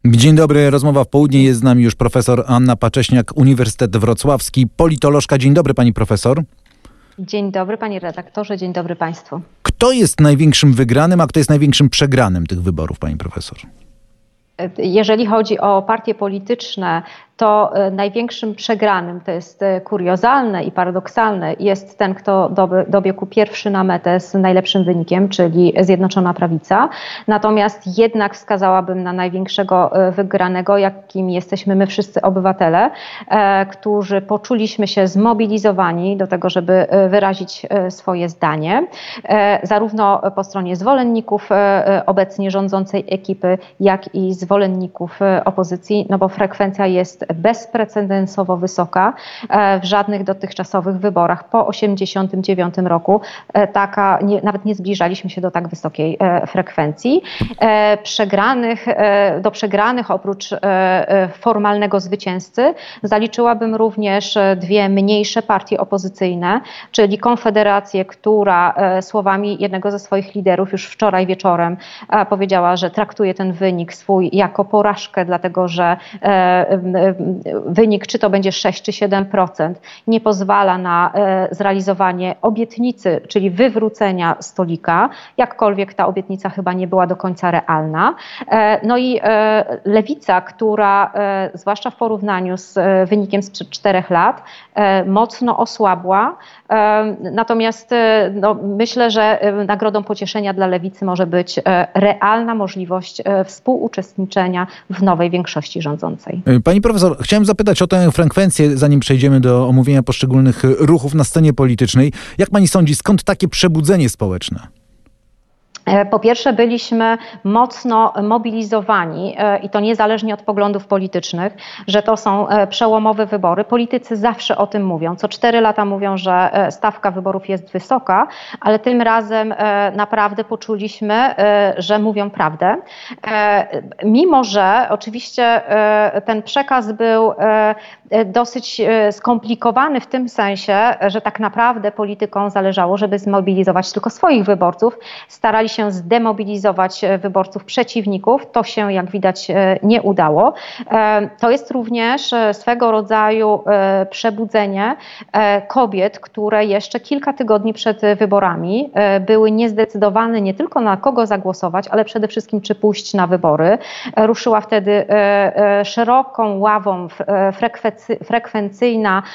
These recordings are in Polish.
Dzień dobry, rozmowa w południe. Jest z nami już profesor Anna Pacześniak, Uniwersytet Wrocławski, politolożka. Dzień dobry, pani profesor. Dzień dobry, panie redaktorze, dzień dobry państwu. Kto jest największym wygranym, a kto jest największym przegranym tych wyborów, pani profesor? Jeżeli chodzi o partie polityczne, to największym przegranym, to jest kuriozalne i paradoksalne, jest ten, kto dobiegł pierwszy na metę z najlepszym wynikiem, czyli Zjednoczona Prawica. Natomiast jednak wskazałabym na największego wygranego, jakim jesteśmy my wszyscy obywatele, którzy poczuliśmy się zmobilizowani do tego, żeby wyrazić swoje zdanie, zarówno po stronie zwolenników obecnie rządzącej ekipy, jak i zwolenników opozycji, no bo frekwencja jest bezprecedensowo wysoka w żadnych dotychczasowych wyborach. Po 1989 roku nawet nie zbliżaliśmy się do tak wysokiej frekwencji. Do przegranych oprócz formalnego zwycięzcy zaliczyłabym również dwie mniejsze partie opozycyjne, czyli Konfederację, która słowami jednego ze swoich liderów już wczoraj wieczorem powiedziała, że traktuje ten wynik swój jako porażkę, dlatego że wynik, czy to będzie 6 czy 7%, nie pozwala na zrealizowanie obietnicy, czyli wywrócenia stolika, jakkolwiek ta obietnica chyba nie była do końca realna. No i Lewica, która zwłaszcza w porównaniu z wynikiem sprzed 4 lat mocno osłabła. Natomiast myślę, że nagrodą pocieszenia dla Lewicy może być realna możliwość współuczestniczenia w nowej większości rządzącej. Pani profesor, chciałem zapytać o tę frekwencję, zanim przejdziemy do omówienia poszczególnych ruchów na scenie politycznej. Jak pani sądzi, skąd takie przebudzenie społeczne? Po pierwsze, byliśmy mocno mobilizowani i to niezależnie od poglądów politycznych, że to są przełomowe wybory. Politycy zawsze o tym mówią. Co 4 lata mówią, że stawka wyborów jest wysoka, ale tym razem naprawdę poczuliśmy, że mówią prawdę. Mimo że oczywiście ten przekaz był dosyć skomplikowany w tym sensie, że tak naprawdę politykom zależało, żeby zmobilizować tylko swoich wyborców. Starali się zdemobilizować wyborców przeciwników. To się, jak widać, nie udało. To jest również swego rodzaju przebudzenie kobiet, które jeszcze kilka tygodni przed wyborami były niezdecydowane nie tylko na kogo zagłosować, ale przede wszystkim czy pójść na wybory. Ruszyła wtedy szeroką ławą frekwencyjna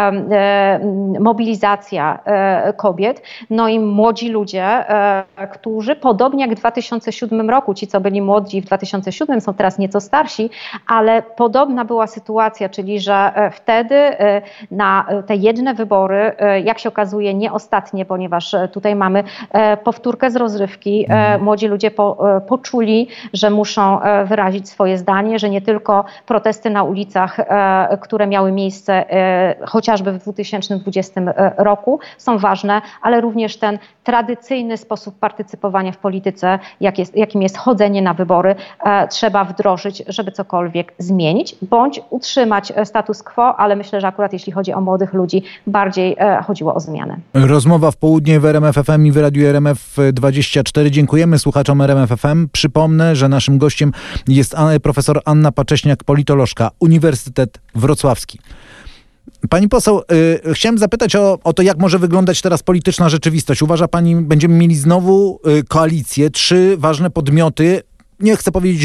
mobilizacja kobiet. No i młodzi ludzie, którzy podobnie jak w 2007 roku, ci co byli młodzi w 2007 są teraz nieco starsi, ale podobna była sytuacja, czyli że wtedy na te jedne wybory, jak się okazuje nie ostatnie, ponieważ tutaj mamy powtórkę z rozrywki, młodzi ludzie poczuli, że muszą wyrazić swoje zdanie, że nie tylko protesty na ulicach, które miały miejsce chociażby w 2020 roku są ważne, ale również ten tradycyjny sposób partycypowania w polityce, jakim jest chodzenie na wybory, trzeba wdrożyć, żeby cokolwiek zmienić, bądź utrzymać status quo, ale myślę, że akurat jeśli chodzi o młodych ludzi, bardziej chodziło o zmianę. Rozmowa w południe w RMF FM i w Radiu RMF24. Dziękujemy słuchaczom RMF FM. Przypomnę, że naszym gościem jest profesor Anna Pacześniak, politolożka, Uniwersytet Wrocławski. Pani poseł, chciałem zapytać o to, jak może wyglądać teraz polityczna rzeczywistość. Uważa pani, będziemy mieli znowu koalicję, 3 ważne podmioty, nie chcę powiedzieć,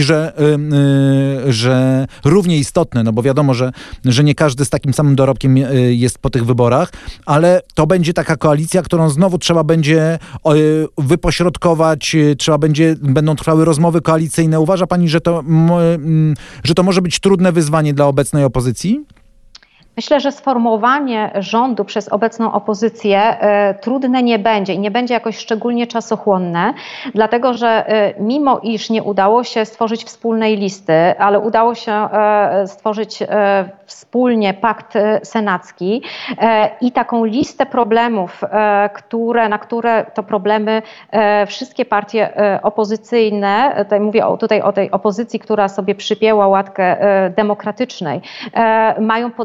że równie istotne, no bo wiadomo, że nie każdy z takim samym dorobkiem jest po tych wyborach, ale to będzie taka koalicja, którą znowu trzeba będzie wypośrodkować, będą trwały rozmowy koalicyjne. Uważa pani, że to może być trudne wyzwanie dla obecnej opozycji? Myślę, że sformułowanie rządu przez obecną opozycję trudne nie będzie i nie będzie jakoś szczególnie czasochłonne, dlatego że mimo iż nie udało się stworzyć wspólnej listy, ale udało się stworzyć wspólnie pakt senacki i taką listę problemów, na które to problemy wszystkie partie opozycyjne, tutaj mówię o tej opozycji, która sobie przypięła łatkę demokratycznej, mają podobne zdanie.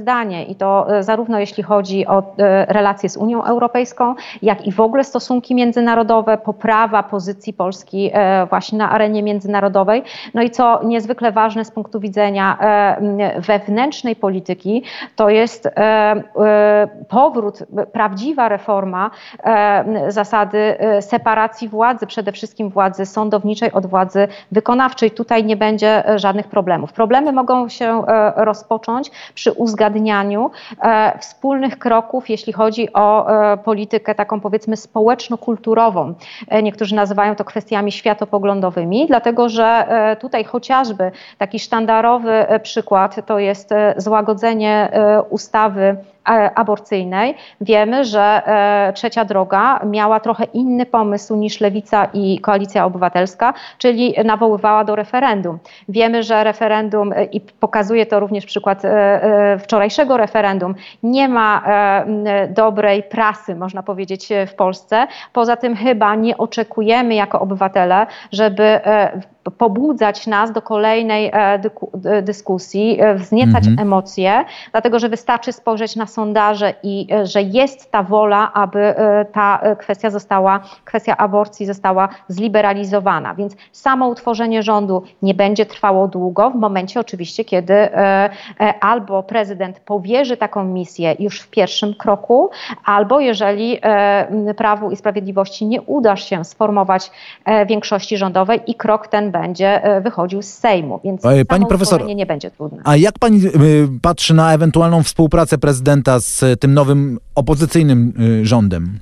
zdanie i to zarówno jeśli chodzi o relacje z Unią Europejską, jak i w ogóle stosunki międzynarodowe, poprawa pozycji Polski właśnie na arenie międzynarodowej. No i co niezwykle ważne z punktu widzenia wewnętrznej polityki, to jest powrót, prawdziwa reforma zasady separacji władzy, przede wszystkim władzy sądowniczej od władzy wykonawczej. Tutaj nie będzie żadnych problemów. Problemy mogą się rozpocząć przy uzgadnianiu wspólnych kroków, jeśli chodzi o politykę taką powiedzmy społeczno-kulturową. Niektórzy nazywają to kwestiami światopoglądowymi, dlatego że tutaj chociażby taki sztandarowy przykład to jest złagodzenie ustawy aborcyjnej. Wiemy, że Trzecia Droga miała trochę inny pomysł niż Lewica i Koalicja Obywatelska, czyli nawoływała do referendum. Wiemy, że referendum, i pokazuje to również przykład wczorajszego referendum, nie ma dobrej prasy, można powiedzieć, w Polsce. Poza tym chyba nie oczekujemy jako obywatele, żeby pobudzać nas do kolejnej dyskusji, wzniecać emocje, dlatego że wystarczy spojrzeć na sondaże i że jest ta wola, aby ta kwestia aborcji została zliberalizowana. Więc samo utworzenie rządu nie będzie trwało długo, w momencie oczywiście, kiedy albo prezydent powierzy taką misję już w pierwszym kroku, albo jeżeli Prawu i Sprawiedliwości nie uda się sformować większości rządowej i krok ten będzie wychodził z Sejmu, więc pani profesor, nie będzie trudne. A jak pani patrzy na ewentualną współpracę prezydenta z tym nowym opozycyjnym rządem?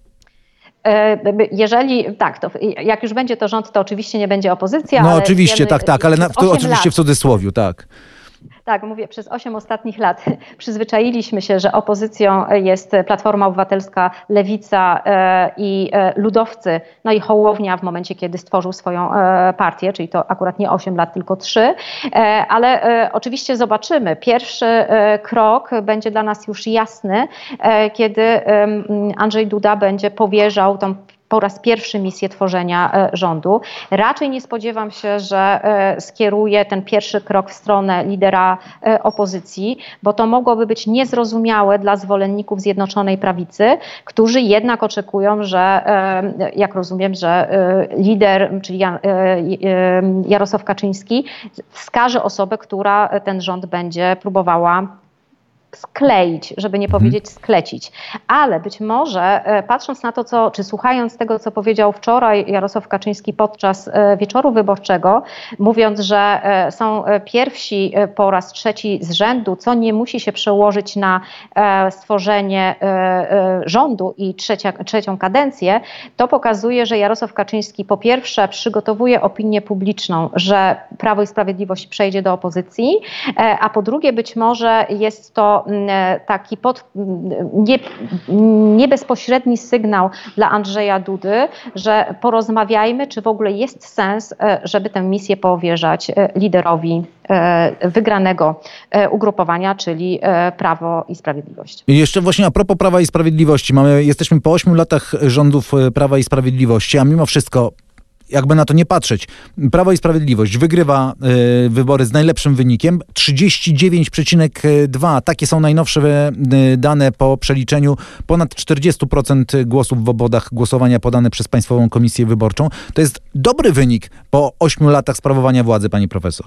Jeżeli tak, to jak już będzie to rząd, to oczywiście nie będzie opozycja. No ale oczywiście, wiemy, tak, ale oczywiście w cudzysłowie, tak. Tak, mówię, przez 8 ostatnich lat przyzwyczailiśmy się, że opozycją jest Platforma Obywatelska, Lewica i Ludowcy, no i Hołownia w momencie, kiedy stworzył swoją partię, czyli to akurat nie 8 lat, tylko 3. Ale oczywiście zobaczymy. Pierwszy krok będzie dla nas już jasny, kiedy Andrzej Duda będzie powierzał tą po raz pierwszy misję tworzenia rządu. Raczej nie spodziewam się, że skieruje ten pierwszy krok w stronę lidera opozycji, bo to mogłoby być niezrozumiałe dla zwolenników Zjednoczonej Prawicy, którzy jednak oczekują, że jak rozumiem, że lider, czyli Jarosław Kaczyński, wskaże osobę, która ten rząd będzie próbowała skleić, żeby nie powiedzieć sklecić. Ale być może patrząc na to, czy słuchając tego, co powiedział wczoraj Jarosław Kaczyński podczas wieczoru wyborczego, mówiąc, że są pierwsi po raz trzeci z rzędu, co nie musi się przełożyć na stworzenie rządu i trzecią kadencję, to pokazuje, że Jarosław Kaczyński po pierwsze przygotowuje opinię publiczną, że Prawo i Sprawiedliwość przejdzie do opozycji, a po drugie być może jest to taki nie bezpośredni sygnał dla Andrzeja Dudy, że porozmawiajmy, czy w ogóle jest sens, żeby tę misję powierzać liderowi wygranego ugrupowania, czyli Prawo i Sprawiedliwość. I jeszcze właśnie a propos Prawa i Sprawiedliwości. Jesteśmy po 8 latach rządów Prawa i Sprawiedliwości, a mimo wszystko, jakby na to nie patrzeć, Prawo i Sprawiedliwość wygrywa wybory z najlepszym wynikiem, 39,2. Takie są najnowsze dane po przeliczeniu. Ponad 40% głosów w obwodach głosowania podane przez Państwową Komisję Wyborczą. To jest dobry wynik po 8 latach sprawowania władzy, pani profesor.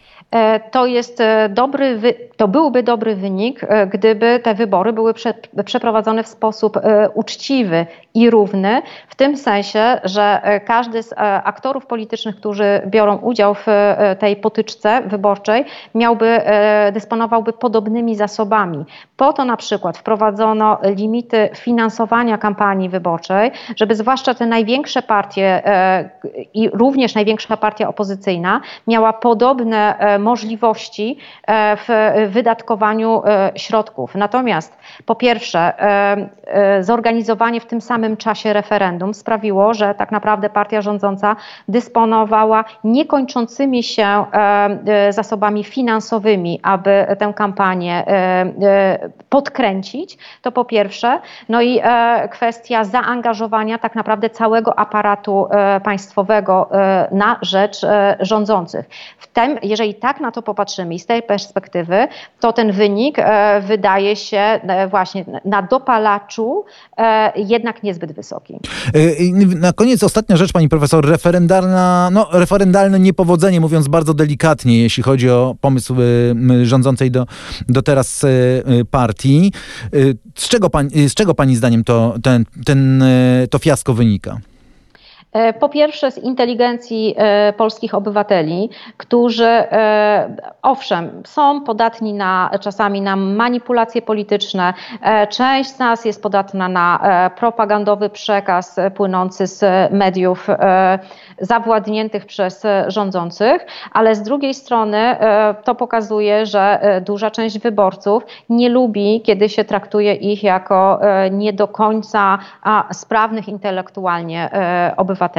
To byłby dobry wynik, gdyby te wybory były przeprowadzone w sposób uczciwy i równy, w tym sensie, że każdy z aktorów politycznych, którzy biorą udział w tej potyczce wyborczej, dysponowałby podobnymi zasobami. Po to na przykład wprowadzono limity finansowania kampanii wyborczej, żeby zwłaszcza te największe partie i również największa partia opozycyjna miała podobne możliwości w wydatkowaniu środków. Natomiast po pierwsze zorganizowanie w tym samym czasie referendum sprawiło, że tak naprawdę partia rządząca dysponowała niekończącymi się zasobami finansowymi, aby tę kampanię podkręcić. To po pierwsze. No i kwestia zaangażowania tak naprawdę całego aparatu państwowego na rzecz rządzących. Jeżeli tak na to popatrzymy i z tej perspektywy, to ten wynik wydaje się właśnie na dopalaczu jednak niezbyt wysoki. Na koniec ostatnia rzecz, pani profesor, referendalne niepowodzenie, mówiąc bardzo delikatnie, jeśli chodzi o pomysł rządzącej do teraz partii. Z czego pani zdaniem to fiasko wynika? Po pierwsze z inteligencji polskich obywateli, którzy owszem są podatni czasami na manipulacje polityczne. Część z nas jest podatna na propagandowy przekaz płynący z mediów zawładniętych przez rządzących, ale z drugiej strony to pokazuje, że duża część wyborców nie lubi, kiedy się traktuje ich jako nie do końca sprawnych intelektualnie obywateli.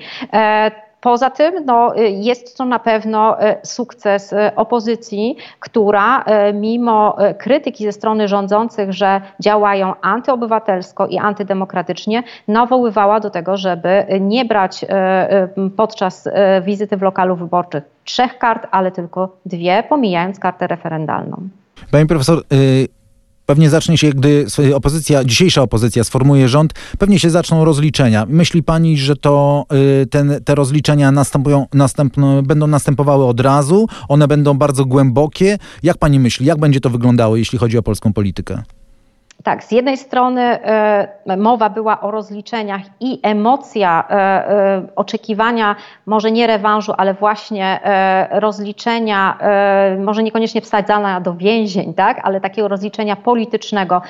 Poza tym jest to na pewno sukces opozycji, która mimo krytyki ze strony rządzących, że działają antyobywatelsko i antydemokratycznie, nawoływała do tego, żeby nie brać podczas wizyty w lokalu wyborczych 3 kart, ale tylko 2, pomijając kartę referendalną. Pani profesor, pewnie zacznie się, gdy dzisiejsza opozycja sformuje rząd, pewnie się zaczną rozliczenia. Myśli pani, że te rozliczenia będą następowały od razu? One będą bardzo głębokie? Jak pani myśli, jak będzie to wyglądało, jeśli chodzi o polską politykę? Tak, z jednej strony mowa była o rozliczeniach i emocja oczekiwania, może nie rewanżu, ale właśnie rozliczenia, może niekoniecznie wsadzania do więzień, tak, ale takiego rozliczenia politycznego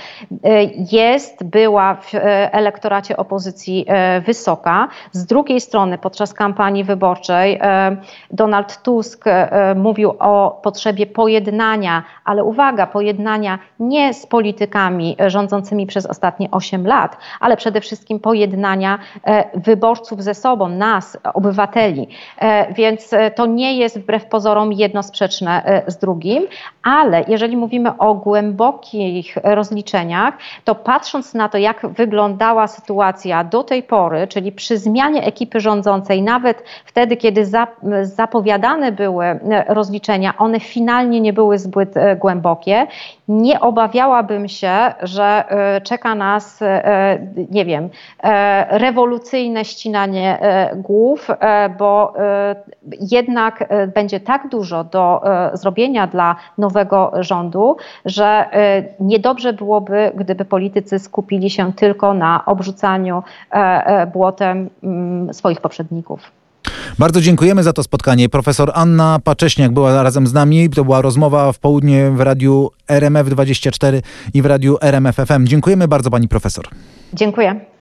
była w elektoracie opozycji wysoka. Z drugiej strony podczas kampanii wyborczej Donald Tusk mówił o potrzebie pojednania, ale uwaga, pojednania nie z politykami rządzącymi przez ostatnie 8 lat, ale przede wszystkim pojednania wyborców ze sobą, nas, obywateli. Więc to nie jest wbrew pozorom jedno sprzeczne z drugim, ale jeżeli mówimy o głębokich rozliczeniach, to patrząc na to, jak wyglądała sytuacja do tej pory, czyli przy zmianie ekipy rządzącej, nawet wtedy, kiedy zapowiadane były rozliczenia, one finalnie nie były zbyt głębokie. Nie obawiałabym się, że czeka nas, nie wiem, rewolucyjne ścinanie głów, bo jednak będzie tak dużo do zrobienia dla nowego rządu, że niedobrze byłoby, gdyby politycy skupili się tylko na obrzucaniu błotem swoich poprzedników. Bardzo dziękujemy za to spotkanie. Profesor Anna Pacześniak była razem z nami. To była rozmowa w południe w radiu RMF24 i w radiu RMF FM. Dziękujemy bardzo, pani profesor. Dziękuję.